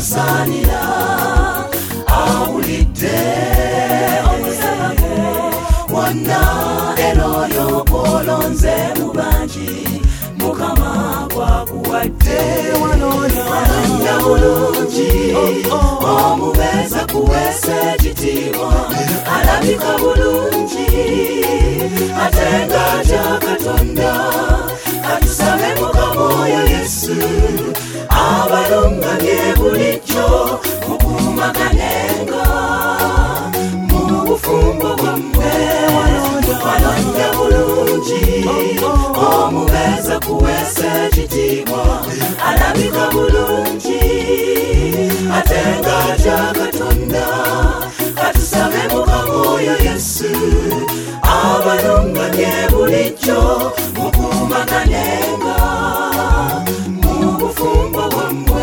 musanira awulidde omusalago wonna eroyo kolonze mu bangi mukama gwakuwadde walonda bulungi omubeeza kuweesa ekitiibwa alabika bulungi ate ng'atya Katonda katusabe mukama oyo Yesu abalungamye bulijjo mukuumaganenga mu bufumbo bwammwe walonda bulungi omubeeza kuweesa ekitiibwa alabika bulungi ate ng'atya Katonda katusabe mukama oyo Yesu abalungamye bulijjo mukuumaganenga mu bufumbo bwammwe.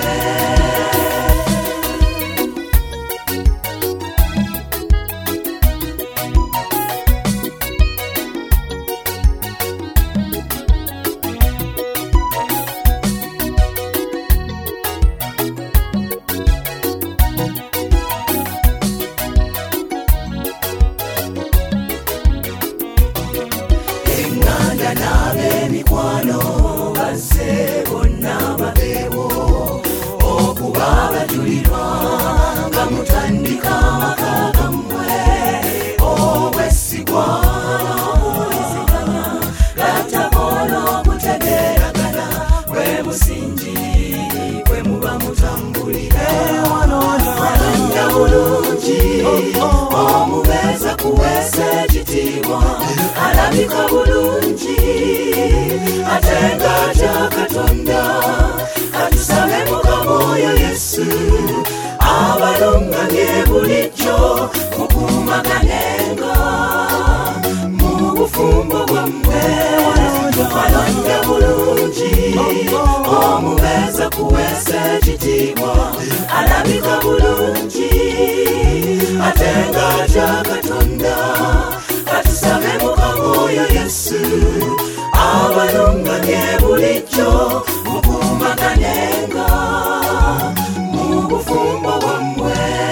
Enganda n'ab'emikwano bazze bonna babeewo okuba abajulirwa nga mutandika amaka gammwe obwesigwa n'okuwuliziganya gattakola okutegeeragana gwe musingi gwe muba mutambulira walonda bulungi omubeeza kuweesa ekitiibwa alabika bulungi ate ng'atya Katonda katusabe mukama oyo Yesu abalungamye bulijjo mukuumaganenga mu bufumbo bwammwe walonda bulungi omubeeza kuweesa ekitiibwa alabika bulungi ate ng'atya Katonda katusabe mukama oyo Yesu abalungamye bulijjo mukuumaganenga mu bufumbo bwammwe.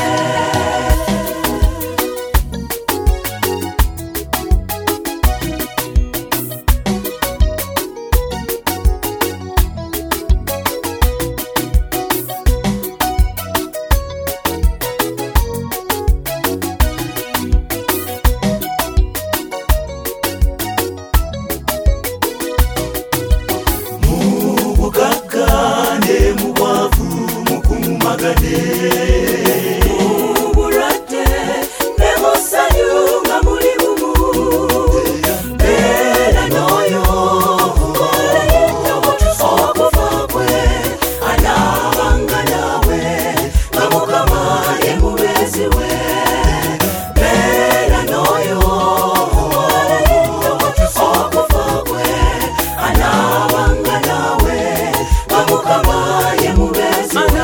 Mubulwadde ne musanyu nga muli bumu beera n'oyo okufa kwe anaabanga naawe nga mukama ye mubeezi we beera n'oyo okufa kwe anaabanga naawe nga mukama ye mubeezi we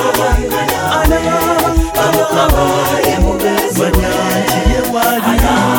Ana